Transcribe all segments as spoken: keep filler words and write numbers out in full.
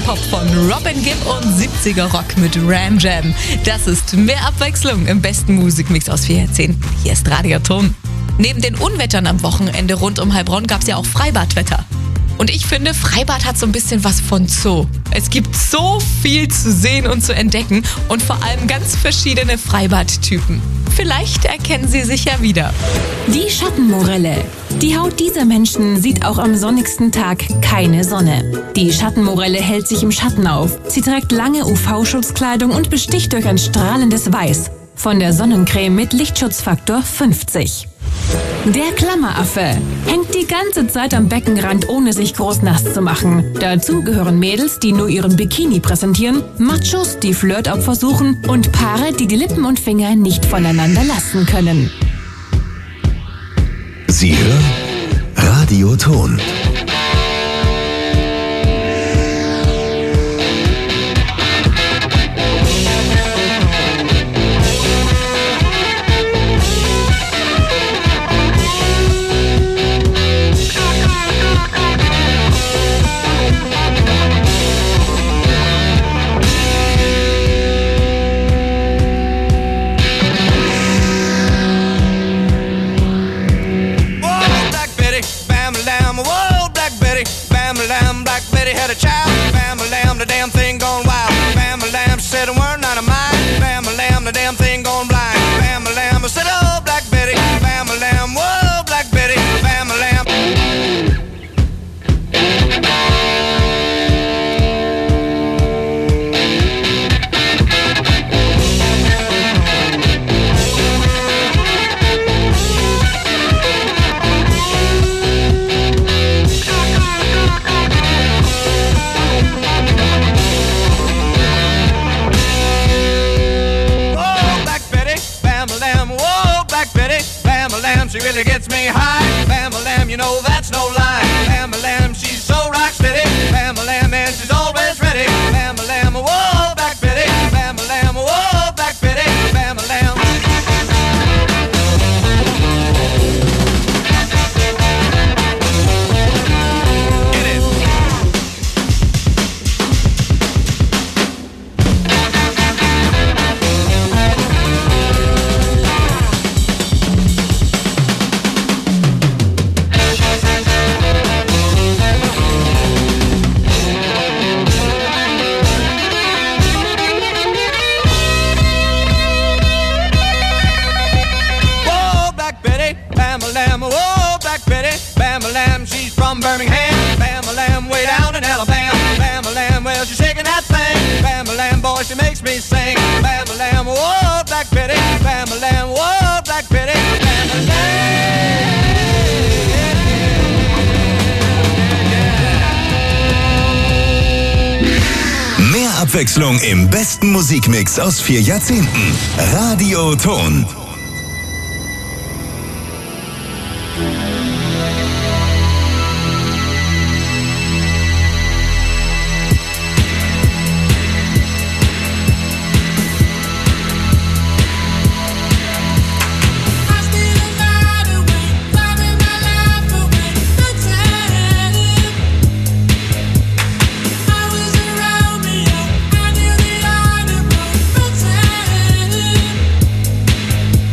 Pop von Robin Gibb und siebziger Rock mit Ram Jam. Das ist mehr Abwechslung im besten Musikmix aus vier Jahrzehnten. Hier ist Radio Ton. Neben den Unwettern am Wochenende rund um Heilbronn gab es ja auch Freibadwetter. Und ich finde, Freibad hat so ein bisschen was von Zoo. Es gibt so viel zu sehen und zu entdecken und vor allem ganz verschiedene Freibadtypen. Vielleicht erkennen Sie sich ja wieder. Die Schattenmorelle. Die Haut dieser Menschen sieht auch am sonnigsten Tag keine Sonne. Die Schattenmorelle hält sich im Schatten auf. Sie trägt lange U V-Schutzkleidung und besticht durch ein strahlendes Weiß. Von der Sonnencreme mit Lichtschutzfaktor fünfzig. Der Klammeraffe hängt die ganze Zeit am Beckenrand, ohne sich groß nass zu machen. Dazu gehören Mädels, die nur ihren Bikini präsentieren, Machos, die Flirtopfer suchen und Paare, die die Lippen und Finger nicht voneinander lassen können. Sie hören Radio Ton. She really gets me high. Bam-a-lam, you know that's no lie. Bam-a-lam, she's so rock steady. Bam-a-lam, and she's always ready. Bam-a-lam, whoa, Black Betty. Bam-a-lam, whoa, Black Betty. Bam-a-lam. Get it. Bam-a-lam, whoa, Black Betty. Bam-a-lam, she's from Birmingham. Bam-a-lam, way down in Alabama. Bam-a-lam, well, she's shaking that thing. Bam-a-lam, boy, she makes me sing. Bam-a-lam, whoa, Black Betty. Bam-a-lam, whoa, Black Betty. Bam-a-lam. Mehr Abwechslung im besten Musikmix aus vier Jahrzehnten. Radio Ton. I knew the art of pretend.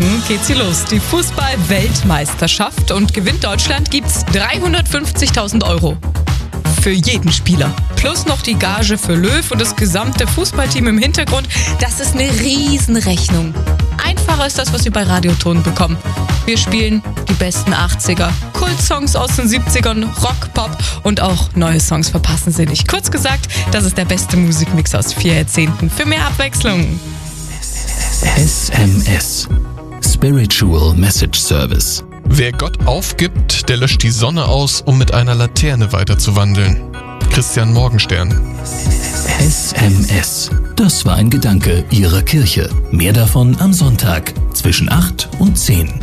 Morgen geht sie los. Die Fußball-Weltmeisterschaft, und gewinnt Deutschland, gibt's dreihundertfünfzigtausend Euro. Für jeden Spieler. Plus noch die Gage für Löw und das gesamte Fußballteam im Hintergrund. Das ist eine Riesenrechnung. Einfacher ist das, was Sie bei Radioton bekommen. Wir spielen die besten achtziger, Kultsongs aus den siebzigern, Rock, Pop und auch neue Songs verpassen Sie nicht. Kurz gesagt, das ist der beste Musikmix aus vier Jahrzehnten. Für mehr Abwechslung. S M S. Spiritual Message Service. Wer Gott aufgibt, der löscht die Sonne aus, um mit einer Laterne weiterzuwandeln. Christian Morgenstern. S M S. Das war ein Gedanke Ihrer Kirche. Mehr davon am Sonntag zwischen acht und zehn.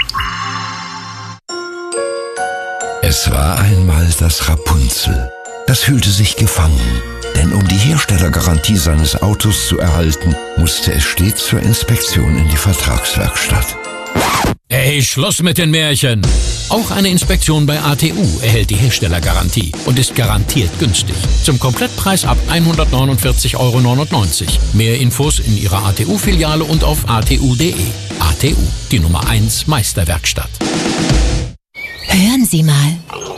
Es war einmal das Rapunzel. Das fühlte sich gefangen, denn um die Herstellergarantie seines Autos zu erhalten, musste es stets zur Inspektion in die Vertragswerkstatt. Ey, Schluss mit den Märchen! Auch eine Inspektion bei A T U erhält die Herstellergarantie und ist garantiert günstig. Zum Komplettpreis ab hundertneunundvierzig Euro neunundneunzig. Mehr Infos in Ihrer A T U-Filiale und auf a t u punkt d e. A T U, die Nummer eins Meisterwerkstatt. Hören Sie mal.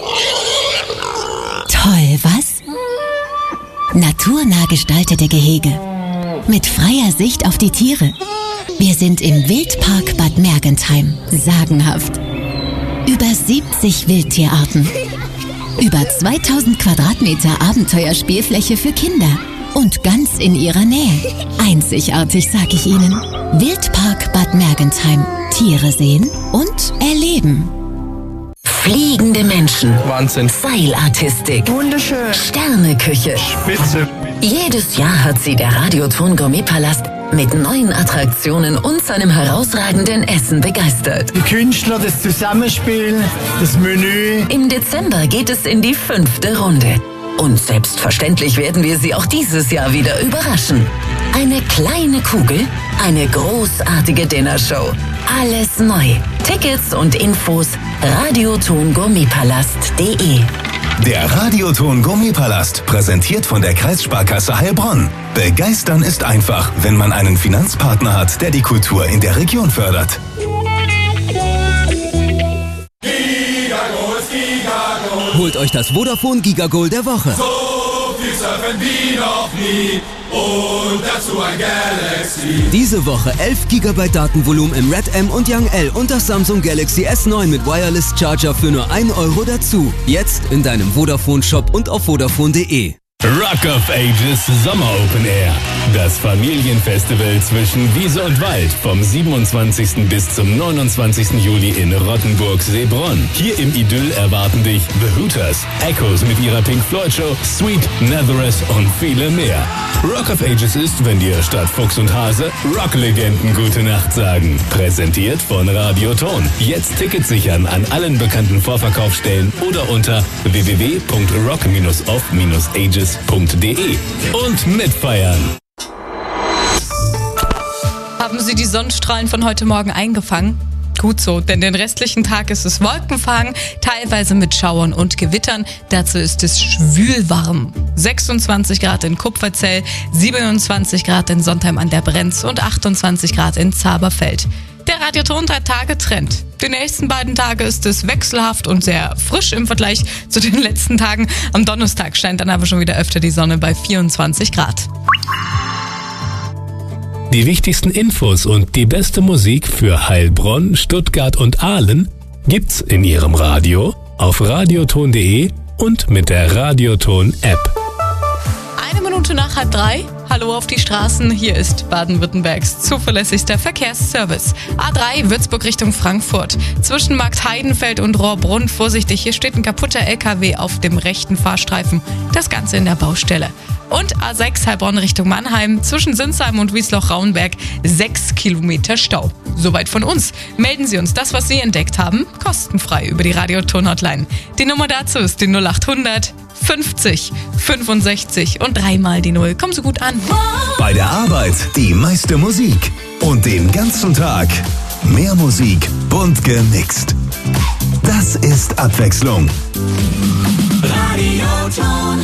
Toll, was? Naturnah gestaltete Gehege. Mit freier Sicht auf die Tiere. Wir sind im Wildpark Bad Mergentheim. Sagenhaft. Über siebzig Wildtierarten. Über zweitausend Quadratmeter Abenteuerspielfläche für Kinder. Und ganz in ihrer Nähe. Einzigartig, sag ich Ihnen. Wildpark Bad Mergentheim. Tiere sehen und erleben. Fliegende Menschen. Wahnsinn. Seilartistik. Wunderschön. Sterneküche. Spitze. Jedes Jahr hat sie der Radioton Gourmetpalast mit neuen Attraktionen und seinem herausragenden Essen begeistert. Die Künstler, das Zusammenspiel, das Menü. Im Dezember geht es in die fünfte Runde. Und selbstverständlich werden wir Sie auch dieses Jahr wieder überraschen. Eine kleine Kugel, eine großartige Dinnershow. Alles neu. Tickets und Infos radioton gourmetpalast punkt de. Der Radioton Gourmetpalast, präsentiert von der Kreissparkasse Heilbronn. Begeistern ist einfach, wenn man einen Finanzpartner hat, der die Kultur in der Region fördert. Holt euch das Vodafone Gigagoal der Woche. So viel surfen wie noch nie und dazu ein Galaxy. Diese Woche elf Gigabyte Datenvolumen im Red M und Young L und das Samsung Galaxy S neun mit Wireless Charger für nur ein Euro dazu. Jetzt in deinem Vodafone Shop und auf vodafone punkt de. Rock of Ages Sommer Open Air. Das Familienfestival zwischen Wiese und Wald vom siebenundzwanzigsten bis zum neunundzwanzigsten Juli in Rottenburg-Seebronn. Hier im Idyll erwarten dich The Hooters, Echoes mit ihrer Pink Floyd Show, Sweet, Nazareth und viele mehr. Rock of Ages ist, wenn dir statt Fuchs und Hase Rocklegenden gute Nacht sagen. Präsentiert von Radioton. Jetzt Tickets sichern an allen bekannten Vorverkaufsstellen oder unter w w w punkt rock dash off dash ages punkt de und mitfeiern. Haben Sie die Sonnenstrahlen von heute Morgen eingefangen? Gut so, denn den restlichen Tag ist es wolkenverhangen, teilweise mit Schauern und Gewittern. Dazu ist es schwülwarm. sechsundzwanzig Grad in Kupferzell, siebenundzwanzig Grad in Sontheim an der Brenz und achtundzwanzig Grad in Zaberfeld. Der Radioton drei Tage Trend. Die nächsten beiden Tage ist es wechselhaft und sehr frisch im Vergleich zu den letzten Tagen. Am Donnerstag scheint dann aber schon wieder öfter die Sonne bei vierundzwanzig Grad. Die wichtigsten Infos und die beste Musik für Heilbronn, Stuttgart und Aalen gibt's in Ihrem Radio auf radioton punkt de und mit der Radioton-App. Eine Minute nach halb drei. Hallo auf die Straßen. Hier ist Baden-Württembergs zuverlässigster Verkehrsservice. A drei Würzburg Richtung Frankfurt. Zwischen Markt Heidenfeld und Rohrbrunn. Vorsichtig, hier steht ein kaputter L K W auf dem rechten Fahrstreifen. Das Ganze in der Baustelle. Und A sechs Heilbronn Richtung Mannheim. Zwischen Sinsheim und Wiesloch-Rauenberg. Sechs Kilometer Stau. Soweit von uns. Melden Sie uns das, was Sie entdeckt haben, kostenfrei über die Radioton-Hotline. Die Nummer dazu ist die null acht hundert fünfzig fünfundsechzig und dreimal die Null. Kommen Sie gut an. Bei der Arbeit die meiste Musik und den ganzen Tag mehr Musik, bunt gemixt. Das ist Abwechslung. Radioton.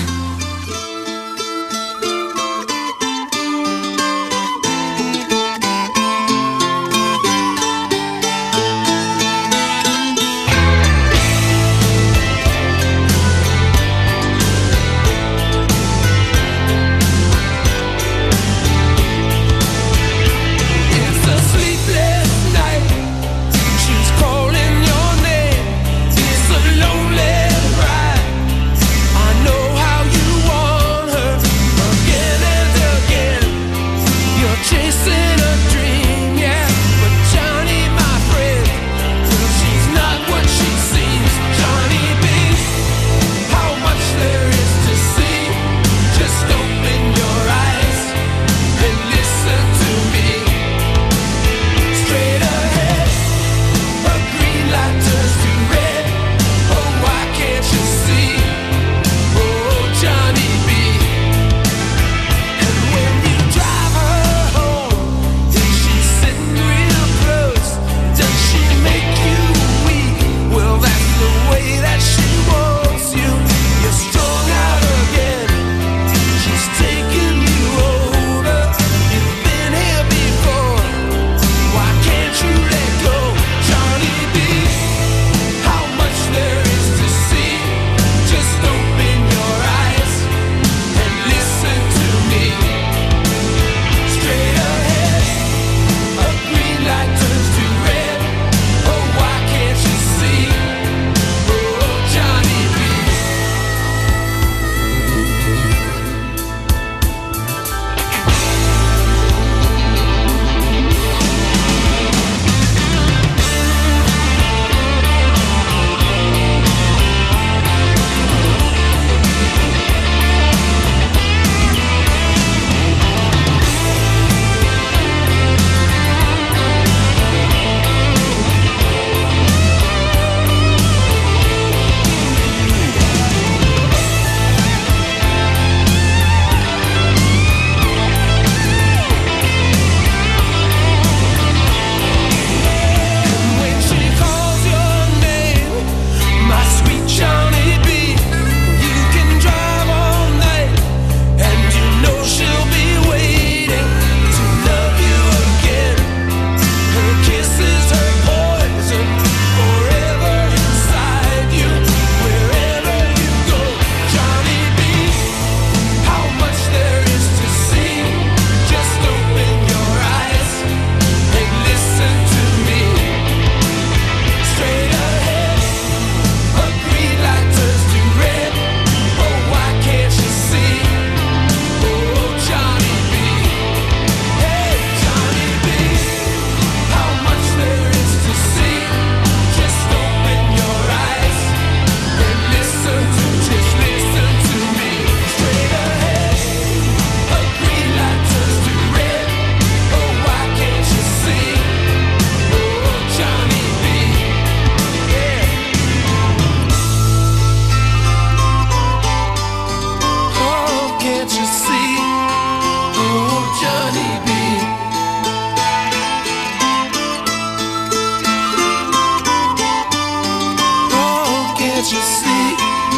you see.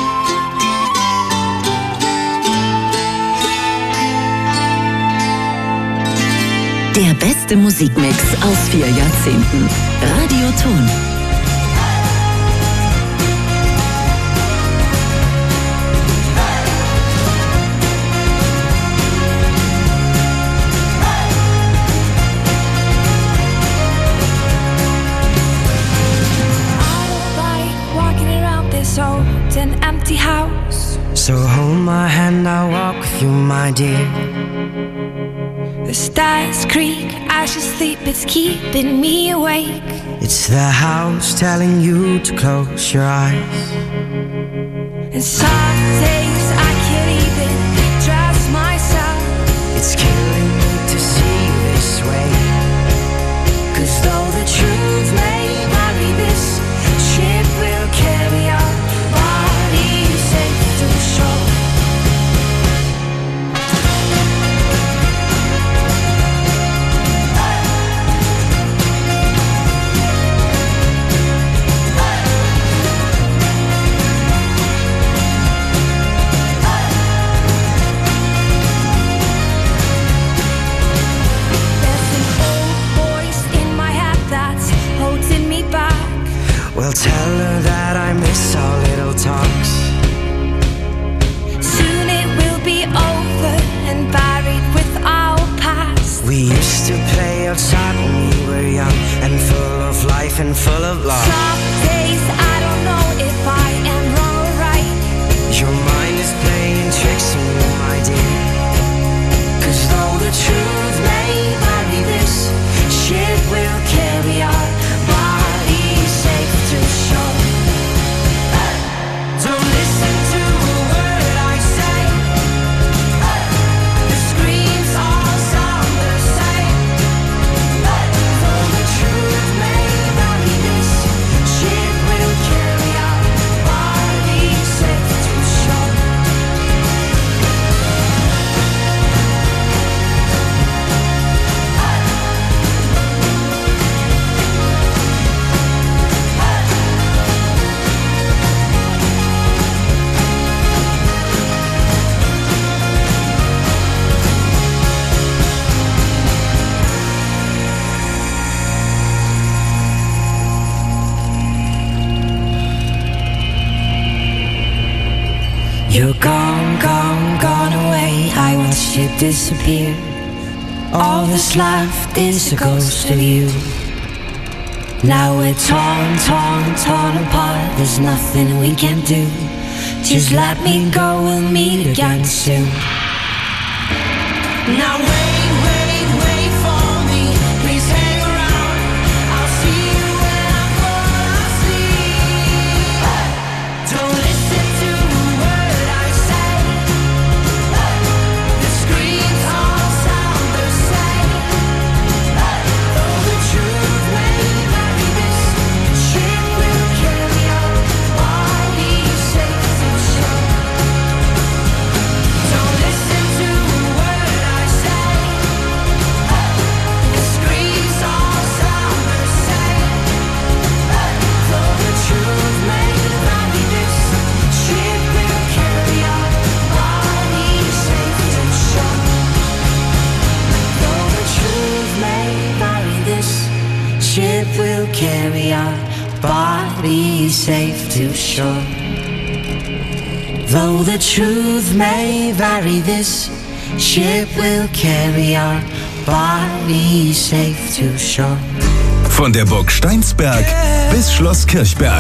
Der beste Musikmix aus vier Jahrzehnten. Radioton. Old and empty house. So hold my hand, I'll walk with you, my dear. The stars creak as you sleep, it's keeping me awake. It's the house telling you to close your eyes. And some days I can't even trust myself. It's killing me to see you this way. 'Cause though the truth may vary, this ship will carry on. Well, tell her that I miss our little talks. Soon it will be over and buried with our past. We used to play outside when we were young and full of life and full of love. Some days I don't know if I am wrong or right. Your mind is playing tricks on you, my dear. 'Cause though the truth may vary, this ship will carry our bodies safe to shore. Don't listen to a word I say. The screams all sound the same. Though the truth may vary, this ship will carry our bodies safe to shore. You're gone, gone, gone away. I watched you disappear. All that's left is a ghost of you. Now we're torn, torn, torn apart. There's nothing we can do. Just let me go, we'll meet again soon. Now wait, wait, wait for me. Please hang around. I'll see you when I fall asleep. Don't listen to a word I say. The screams all sound the same. Though the truth may vary, this ship will carry our bodies safe to shore. Don't listen to a word I say. The screams all sound the same. Though the truth may vary, this ship will carry our bodies safe to shore. Though the truth may vary, this ship will carry our bodies safe to shore. Though the truth may vary, this ship will carry our bodies safe to shore. Von der Burg Steinsberg bis Schloss Kirchberg.